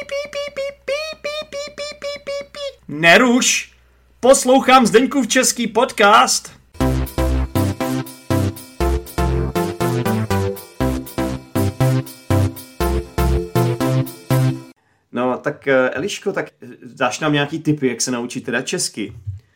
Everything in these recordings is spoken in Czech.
Neruš! Poslouchám Zdeňkův český podcast. No, tak Eliško, tak dáš nám nějaký tipy, jak se naučit teda česky?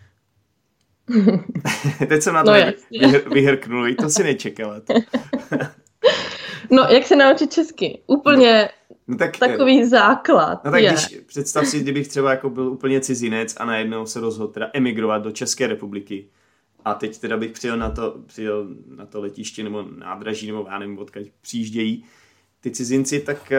Teď jsem na to vyhrknul, to si nečekala. No, jak se naučit česky? Úplně takový základ. No tak když, představ si, kdybych třeba jako byl úplně cizinec a najednou se rozhodl teda emigrovat do České republiky a teď teda bych přijel na to letiště nebo nádraží, nebo já nevím, odkud přijíždějí ty cizinci, tak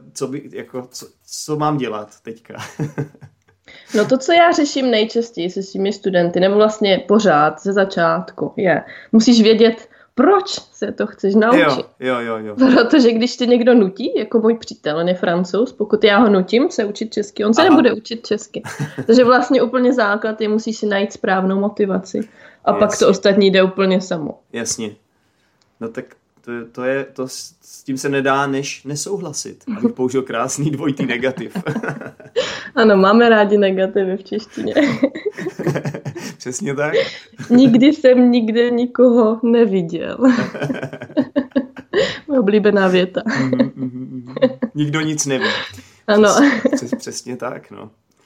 co mám dělat teďka? No to, co já řeším nejčastěji se svými studenty, nebo vlastně pořád ze začátku, musíš vědět, proč se to chceš naučit. Jo. Protože když tě někdo nutí, jako můj přítel, on je Francouz, pokud já ho nutím se učit česky, on se nebude učit česky. Takže vlastně úplně základ je, musíš si najít správnou motivaci. A pak to ostatní jde úplně samo. Jasně. No tak to s tím se nedá než nesouhlasit. Abych použil krásný dvojitý negativ. Ano, máme rádi negativy v češtině. Přesně tak. Nikdy jsem nikde nikoho neviděl. Moje oblíbená věta. Nikdo nic neví. Ano. Přesně tak, no.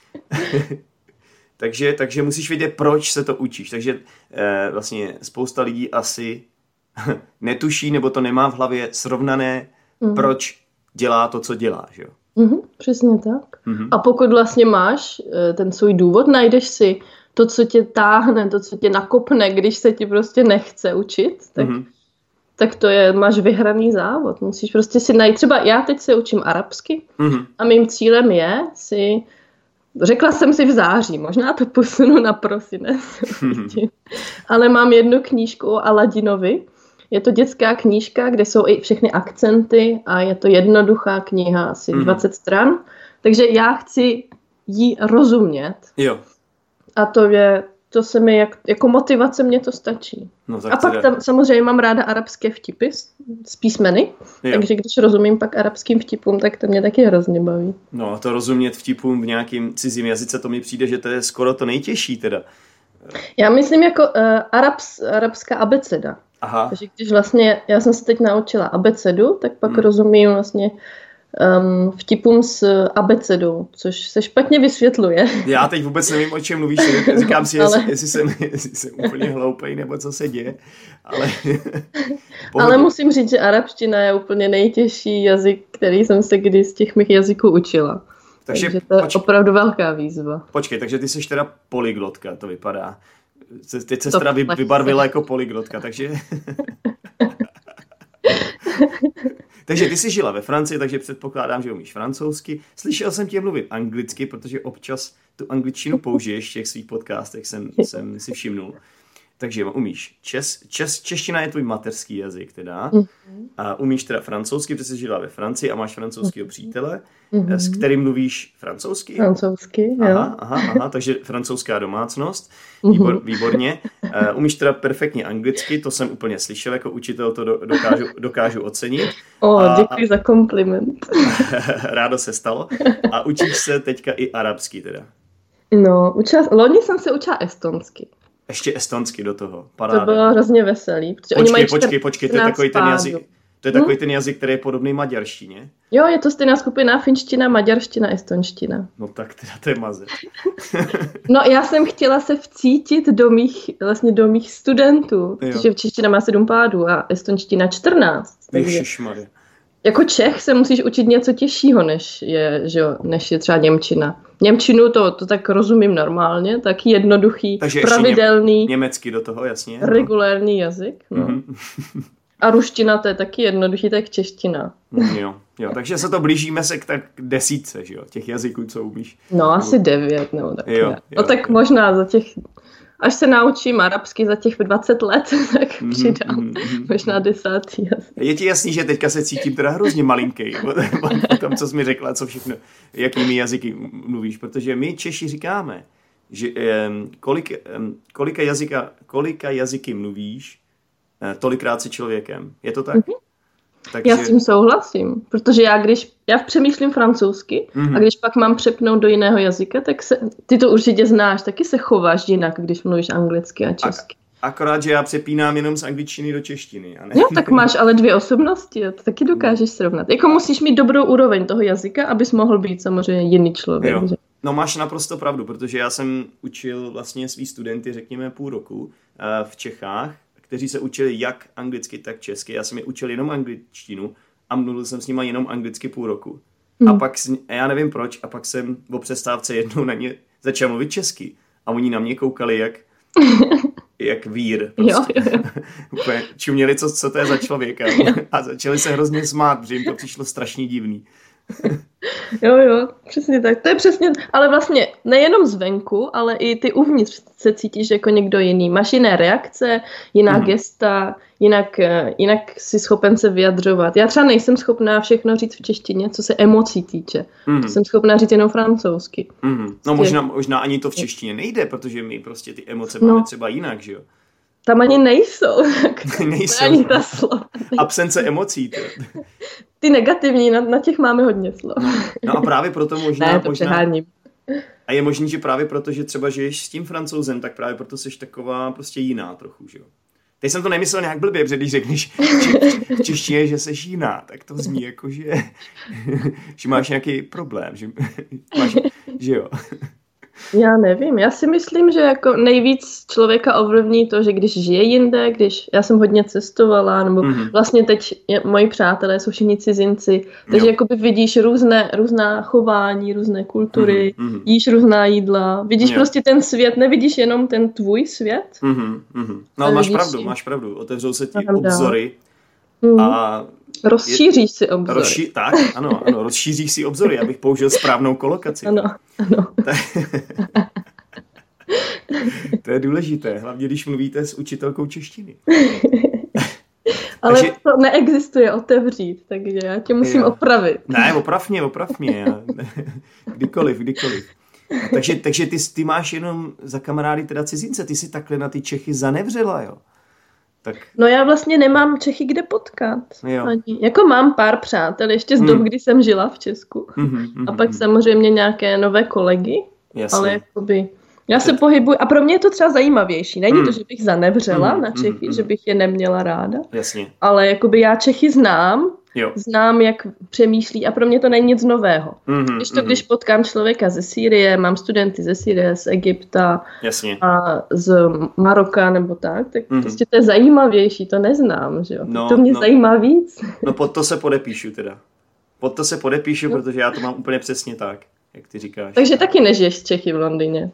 takže musíš vědět, proč se to učíš. Takže vlastně spousta lidí asi netuší, nebo to nemá v hlavě srovnané, proč dělá to, co dělá, že jo? Přesně tak. A pokud vlastně máš ten svůj důvod, najdeš si to, co tě táhne, to, co tě nakopne, když se ti prostě nechce učit, tak to je, máš vyhraný závod. Musíš prostě si najít, třeba já teď se učím arabsky a mým cílem je řekla jsem si v září, možná to posunu na prosinec, ale mám jednu knížku o Aladinovi. Je to dětská knížka, kde jsou i všechny akcenty a je to jednoduchá kniha, asi 20 stran. Takže já chci jí rozumět. Jo. A to se mi jako motivace mě to stačí. No, a pak tam samozřejmě mám ráda arabské vtipy z písmeny, takže když rozumím pak arabským vtipům, tak to mě taky hrozně baví. No a to rozumět vtipům v nějakým cizím jazyce, to mi přijde, že to je skoro to nejtěžší teda. Já myslím jako arabská abeceda. Aha. Takže když vlastně, já jsem se teď naučila abecedu, tak pak rozumím vlastně vtipům s abecedou, což se špatně vysvětluje. Já teď vůbec nevím, o čem mluvíš, říkám si, jestli jsem úplně hloupej, nebo co se děje, ale... Ale musím říct, že arabština je úplně nejtěžší jazyk, který jsem se kdy z těch mých jazyků učila. Takže to je opravdu velká výzva. Počkej, takže ty jsi teda polyglotka, to vypadá. Teď se teda vybarvila jako polyglotka, takže... Takže ty jsi žila ve Francii, takže předpokládám, že umíš francouzsky. Slyšel jsem tě mluvit anglicky, protože občas tu angličtinu použiješ v těch svých podcastech, jsem si všimnul. Takže umíš čeština je tvůj mateřský jazyk teda. A umíš teda francouzsky, protože jsi žila ve Francii a máš francouzského přítele, s kterým mluvíš francouzsky? Francouzsky, jo. Aha, takže francouzská domácnost. Výborně. Umíš teda perfektně anglicky, to jsem úplně slyšel, jako učitel to dokážu ocenit. Děkuji za kompliment. Rádo se stalo. A učíš se teďka i arabsky teda? No, loni jsem se učila estonsky. Ještě estonsky do toho. Paráda. To bylo hrozně veselý. Počkej, to je takový ten jazyk. To je takový ten jazyk, který je podobný maďarštině. Jo, je to stejná skupina, finština, maďarština, estonština. No tak teda to je mazec. No já jsem chtěla se vcítit do mých studentů, protože čeština má 7 pádů a estonština 14. Ježišmarja. Jako Čech se musíš učit něco těžšího, než je třeba němčina. Němčinu to tak rozumím normálně, tak jednoduchý, takže pravidelný. Německy do toho, jasně. Regulérní jazyk. No. A ruština to je taky jednoduchý, tak čeština. Jo, takže se to blížíme se k tak 10, že jo, těch jazyků, co umíš. No asi 9, nebo tak. Tak možná za těch, až se naučím arabsky za těch 20 let, tak přidám možná 10. jazyk. Je ti jasný, že teďka se cítím teda hrozně malinkej, po tom, co jsi mi řekla, co všechno, jakými jazyky mluvíš, protože my Češi říkáme, že kolika jazyky mluvíš, tolikrát si člověkem. Je to tak? Takže... Já s tím souhlasím, protože já přemýšlím francouzsky a když pak mám přepnout do jiného jazyka, tak ty to určitě znáš, taky se chováš jinak, když mluvíš anglicky a česky. Akorát, že já přepínám jenom z angličtiny do češtiny. A ne? Jo, tak máš ale 2 osobnosti, to taky dokážeš srovnat. Jako musíš mít dobrou úroveň toho jazyka, abys mohl být samozřejmě jiný člověk. Že? No máš naprosto pravdu, protože já jsem učil vlastně svý studenty, řekněme, půl roku v Čechách, kteří se učili jak anglicky, tak česky. Já jsem je učil jenom angličtinu a mluvil jsem s nima jenom anglicky půl roku. A pak, já nevím proč, a pak jsem o přestávce jednou na ně začal mluvit česky. A oni na mě koukali jak vír. Prostě. Jo. Úplně čuměli, co to je za člověka. A začali se hrozně smát, protože jim to přišlo strašně divný. Jo, přesně tak. To je přesně, ale vlastně nejenom zvenku, ale i ty uvnitř se cítíš jako někdo jiný. Máš jiné reakce, jiná gesta, jinak jsi schopen se vyjadřovat. Já třeba nejsem schopná všechno říct v češtině, co se emocí týče. To jsem schopná říct jenom francouzsky. No možná ani to v češtině nejde, protože my prostě ty emoce máme třeba jinak, že jo? Tam ani nejsou. Nejsou. Ani ta slova. Absence emocí. Ty negativní, na těch máme hodně slov. No a právě proto možná... Ne, to přeháním. A je možný, že právě proto, že třeba žiješ s tím Francouzem, tak právě proto jsi taková prostě jiná trochu, že jo? Teď jsem to nemyslel nějak blbě, protože když řekneš v češtině, že jsi jiná, tak to zní jako, že máš nějaký problém, že jo. Já nevím, já si myslím, že jako nejvíc člověka ovlivní to, že když žije jinde, já jsem hodně cestovala, nebo vlastně teď moji přátelé jsou všichni cizinci, takže jakoby vidíš různá chování, různé kultury, jíš různá jídla, vidíš prostě ten svět, nevidíš jenom ten tvůj svět. No máš pravdu, otevřou se ti obzory a... Rozšíříš si obzory. Ano, rozšíříš si obzory, abych použil správnou kolokaci. Ano. To je důležité, hlavně když mluvíte s učitelkou češtiny. Ale takže... to neexistuje otevřít, takže já tě musím opravit. Ne, oprav mě. Kdykoliv. Takže ty máš jenom za kamarády teda cizince, ty si takhle na ty Čechy zanevřela, jo? Tak... No já vlastně nemám Čechy kde potkat. Ani. Jako mám pár přátel ještě z dob, kdy jsem žila v Česku. A pak samozřejmě nějaké nové kolegy. Jasně. Ale jakoby... Já se pohybuji a pro mě je to třeba zajímavější. Není to, že bych zanevřela na Čechy, že bych je neměla ráda. Jasně. Ale jakoby já Čechy znám, jak přemýšlí a pro mě to není nic nového. Když potkám člověka ze Sýrie, mám studenty ze Sýrie, z Egypta a z Maroka nebo tak prostě to je zajímavější, to neznám, že jo. To mě zajímá víc. No pod to se podepíšu teda. Protože já to mám úplně přesně tak, jak ty říkáš. Takže taky nežiješ z Čechy v Londýně?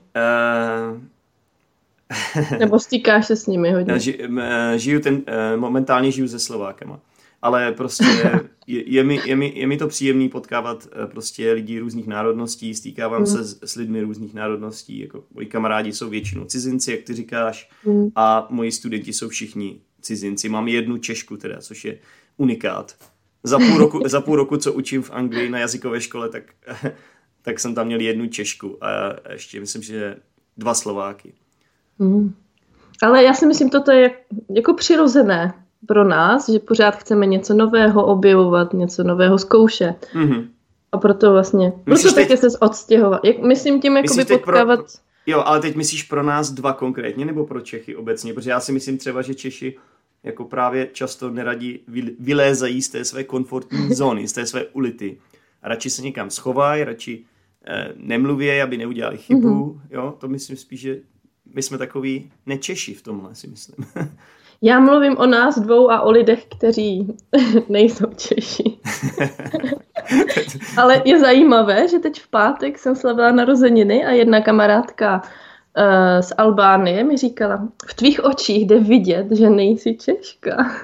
Nebo stýkáš se s nimi hodně? Momentálně žiju se Slovákama. Ale prostě je mi to příjemný potkávat prostě lidi různých národností, stýkávám se s lidmi různých národností, jako moji kamarádi jsou většinou cizinci, jak ty říkáš, a moji studenti jsou všichni cizinci. Mám jednu Češku teda, což je unikát. Za půl roku, co učím v Anglii na jazykové škole, tak jsem tam měl jednu Češku a ještě myslím, že 2 Slováky. Ale já si myslím, toto je jako přirozené pro nás, že pořád chceme něco nového objevovat, něco nového zkoušet. A proto vlastně, taky se odstěhovat. Myslím tím jakoby potkávat... Jo, ale teď myslíš pro nás 2 konkrétně, nebo pro Čechy obecně? Protože já si myslím třeba, že Češi jako právě často neradi vylézají z té své komfortní zóny, z té své ulity. A radši se někam schovají, radši nemluví, aby neudělali chybu. Jo, to myslím spíš, že my jsme takový nečeši v tomhle, si myslím. Já mluvím o nás 2 a o lidech, kteří nejsou Češi. Ale je zajímavé, že teď v pátek jsem slavila narozeniny a jedna kamarádka z Albánie mi říkala, v tvých očích jde vidět, že nejsi Češka.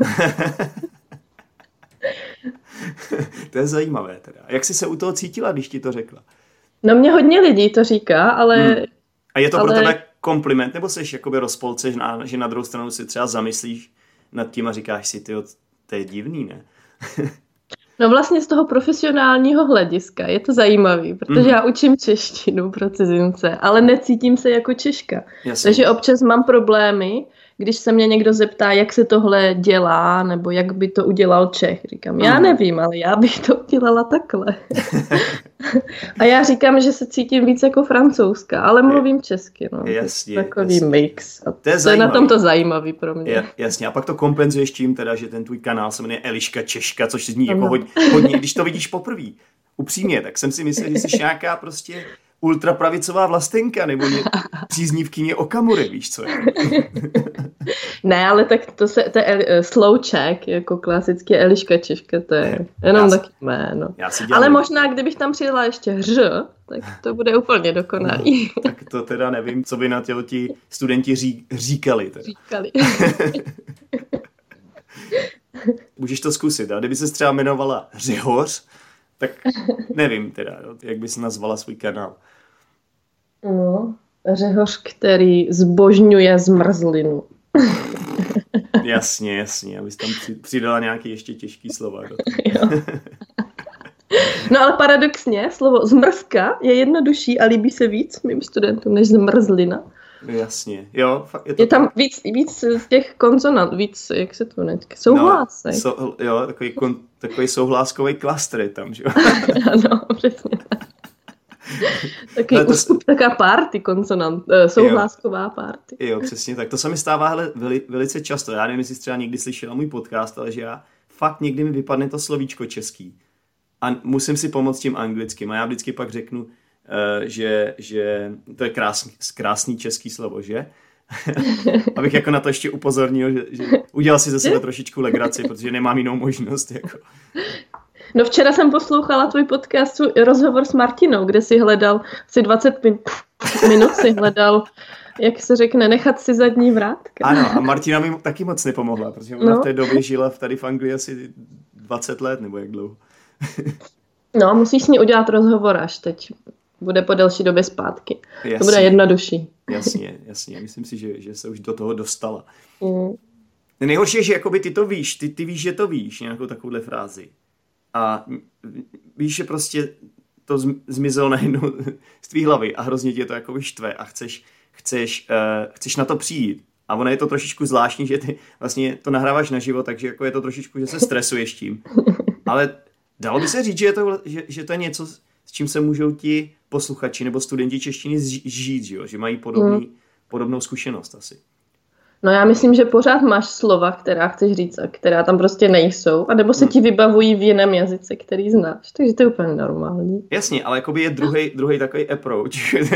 To je zajímavé teda. Jak jsi se u toho cítila, když ti to řekla? No mě hodně lidí to říká, ale... A je to pro tebe kompliment, nebo jsi jakoby rozpolce, že na druhou stranu si třeba zamyslíš nad tím a říkáš si, tyjo, to je divný, ne? No vlastně z toho profesionálního hlediska je to zajímavý, protože já učím češtinu pro cizince, ale necítím se jako Češka. Jasně. Takže občas mám problémy, když se mě někdo zeptá, jak se tohle dělá, nebo jak by to udělal Čech, říkám, já nevím, ale já bych to udělala takhle. A já říkám, že se cítím víc jako Francouzska, ale mluvím česky. No. Jasně. Takový jasně. mix. A to je na tom to zajímavý pro mě. Jasně, a pak to kompenzuješ tím teda, že ten tvůj kanál se jmenuje Eliška Češka, což zní jako hodně, když to vidíš poprvé. Upřímně, tak jsem si myslel, že jsi nějaká prostě ultrapravicová vlastenka, nebo příznivkyně Okamury, víš co? Ne, ale tak to je slouček, jako klasický Eliška Češka, to je jenom taky jméno. Ale možná, kdybych tam přidala ještě hř, tak to bude úplně dokonalý. Tak to teda nevím, co by na ti studenti říkali. Teda. Říkali. Můžeš to zkusit, a kdyby se třeba jmenovala Řehoř, tak nevím teda, jak bys nazvala svůj kanál. No, Řehoř, který zbožňuje zmrzlinu. Jasně, abys tam přidala nějaký ještě těžký slova. No ale paradoxně, slovo zmrzka je jednodušší a líbí se víc mým studentům než zmrzlina. Jasně, jo. Fakt je tam víc z těch konsonant, víc, jak se to jmenuje, souhlásek. Jo, takový souhláskový klastr je tam, že jo? Ano, přesně tak. Taková party konsonant, souhlásková party. Jo, přesně tak. To se mi stává velice často. Já nevím, jestli jsi třeba někdy slyšela můj podcast, ale že já fakt někdy mi vypadne to slovíčko český. A musím si pomoct tím anglickým. A já vždycky pak řeknu, že to je krásný český slovo, že? Abych jako na to ještě upozornil, že udělal si ze sebe trošičku legraci, protože nemám jinou možnost. Jako. No včera jsem poslouchala tvůj podcast, rozhovor s Martinou, kde si hledal asi 20 minut si hledal, jak se řekne, nechat si zadní vrátka. Ano, a Martina mi taky moc nepomohla, protože ona v té době žila tady v Anglii asi 20 let, nebo jak dlouho. No, musíš s ní udělat rozhovor až teď. Bude po delší době zpátky. Jasně. To bude jednodušší. Jasně. Myslím si, že se už do toho dostala. Nejhorší je, že jakoby ty to víš, ty víš, že to víš, nějakou takovouhle frázi. A víš, že prostě to zmizelo najednou z tvý hlavy a hrozně tě to jakoby štve a chceš na to přijít. A ono je to trošičku zvláštní, že ty vlastně to nahráváš naživo, takže jako je to trošičku, že se stresuješ tím. Ale dalo by se říct, že to je něco, s čím se můžou ti posluchači nebo studenti češtiny žít, že mají podobnou zkušenost asi. No já myslím, že pořád máš slova, která chceš říct a která tam prostě nejsou, anebo se ti vybavují v jiném jazyce, který znáš, takže to je úplně normální. Jasně, ale jakoby je druhý takový approach.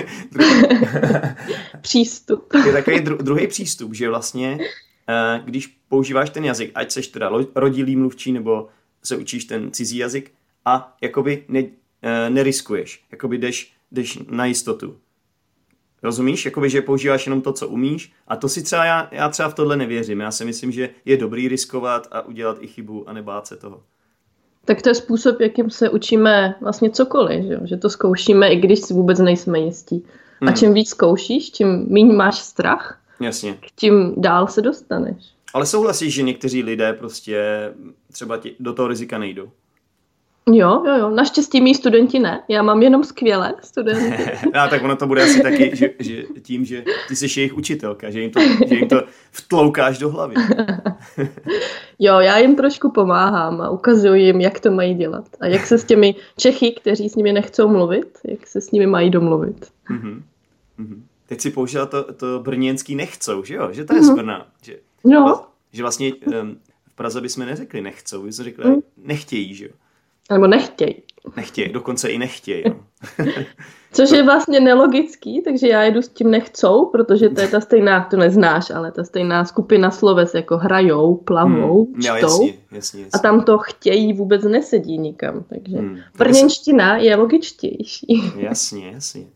Přístup. Je takový druhý přístup, že vlastně, když používáš ten jazyk, ať seš teda rodilý mluvčí, nebo se učíš ten cizí jazyk a jakoby neriskuješ, jakoby jdeš na jistotu. Rozumíš? Jakoby, že používáš jenom to, co umíš a to si třeba já třeba v tohle nevěřím. Já si myslím, že je dobrý riskovat a udělat i chybu a nebát se toho. Tak to je způsob, jakým se učíme vlastně cokoliv, že to zkoušíme, i když si vůbec nejsme jistí. A čím víc zkoušíš, tím míň máš strach, jasně, tím dál se dostaneš. Ale souhlasíš, že někteří lidé prostě třeba do toho rizika nejdou? Jo. Naštěstí mý studenti ne. Já mám jenom skvělé studenty. No, tak ono to bude asi taky, že tím, že ty jsi jejich učitelka, že jim to vtloukáš do hlavy. Jo, já jim trošku pomáhám a ukazuju jim, jak to mají dělat. A jak se s těmi Čechy, kteří s nimi nechcou mluvit, jak se s nimi mají domluvit. Mm-hmm. Teď si použila to brněnský nechcou, že jo? Že to je z Brna. Že vlastně v Praze bychom neřekli nechcou, bychom řekli nechtějí, že jo? Nebo nechtějí. Nechtějí, dokonce i nechtějí. No. Což je vlastně nelogický, takže já jedu s tím nechcou, protože to je ta stejná, to neznáš, ale ta stejná skupina sloves, jako hrajou, plavou, čtou. Jasně. A tam to chtějí vůbec nesedí nikam. Takže brněnština je logičtější. Jasně.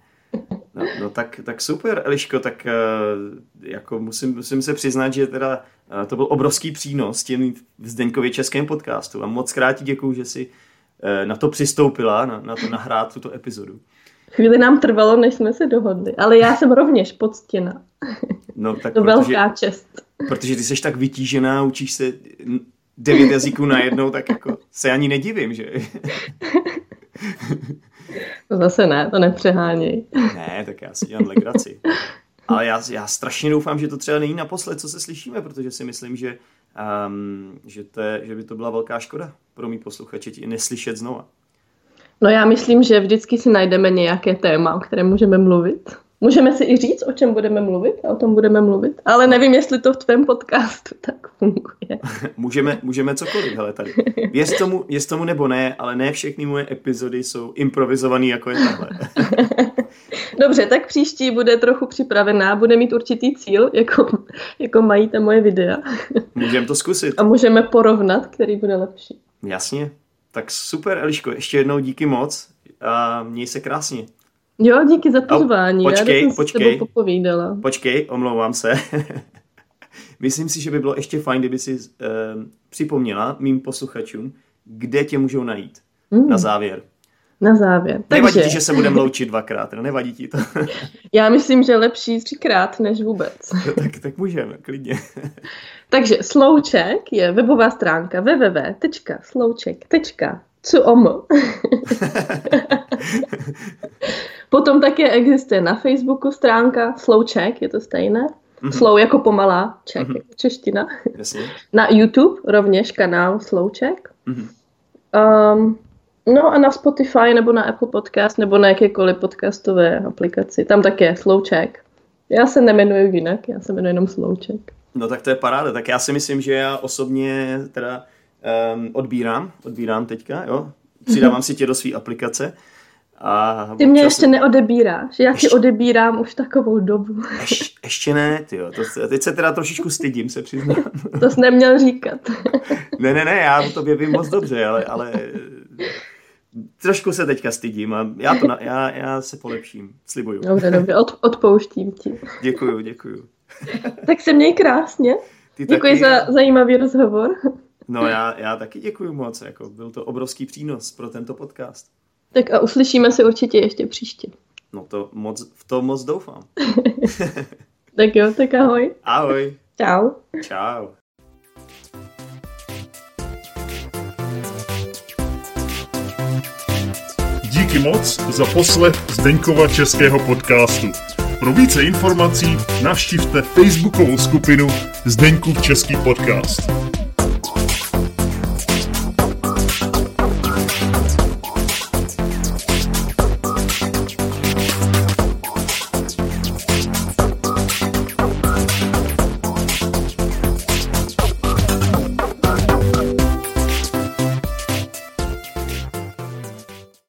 No tak super, Eliško, tak jako musím se přiznat, že teda to byl obrovský přínos těm v Zdeňkově českém podcastu a moc krát ti děkuju, že jsi na to přistoupila, na to nahrát tuto epizodu. Chvíli nám trvalo, než jsme se dohodli, ale já jsem rovněž poctěna. No, tak to velká čest. Protože ty jsi tak vytížená, učíš se 9 jazyků najednou, tak jako se ani nedivím, že? To zase ne, to nepřeháněj. Ne, tak já si dělám legraci. Ale já strašně doufám, že to třeba není naposled, co se slyšíme, protože si myslím, že by to byla velká škoda pro mý posluchače tě neslyšet znova. No já myslím, že vždycky si najdeme nějaké téma, o kterém můžeme mluvit. Můžeme si i říct, o čem budeme mluvit a o tom budeme mluvit, ale nevím, jestli to v tvém podcastu tak funguje. můžeme cokoliv, hele tady. Věř tomu nebo ne, ale ne všechny moje epizody jsou improvizovaný, jako je tahle. Dobře, tak příští bude trochu připravená, bude mít určitý cíl, jako mají ta moje videa. Můžeme to zkusit. A můžeme porovnat, který bude lepší. Jasně. Tak super, Eliško, ještě jednou díky moc a měj se krásně. Jo, díky za pozvání. Počkej. S tebou popovídala. Počkej, omlouvám se. Myslím si, že by bylo ještě fajn, kdyby si připomněla mým posluchačům, kde tě můžou najít. Na závěr. Na závěr. Nevadí ti, že se budeme loučit 2krát, nevadí ti to? Já myslím, že lepší 3krát, než vůbec. tak můžeme, klidně. Takže Slouček je webová stránka www.slouček.com. Potom také existuje na Facebooku stránka Slouček, je to stejné. Slou jako pomalá, ček, jako čeština. Jasně. Na YouTube rovněž kanál Slouček. No a na Spotify nebo na Apple Podcast nebo na jakékoliv podcastové aplikaci. Tam také Slouček. Já se nemenuji jinak, já se jmenuji jenom Slouček. No tak to je paráda. Tak já si myslím, že já osobně teda odbírám teďka, jo. Přidávám si tě do své aplikace. A ty mě ještě neodebíráš, já ti odebírám už takovou dobu. Ještě ne, tyjo, teď se teda trošičku stydím, se přiznám. To jsi neměl říkat. Ne, já o tobě vím moc dobře, ale trošku se teďka stydím a já se polepším, slibuju. Dobře, odpouštím ti. Děkuju. Tak se měj krásně. Děkuji za zajímavý rozhovor. No já taky děkuju moc, jako byl to obrovský přínos pro tento podcast. Tak a uslyšíme se určitě ještě příště. No v to moc doufám. Tak jo, tak ahoj. Ahoj. Čau. Čau. Díky moc za poslech Zdeňkova českého podcastu. Pro více informací navštivte facebookovou skupinu Zdeňkův český podcast.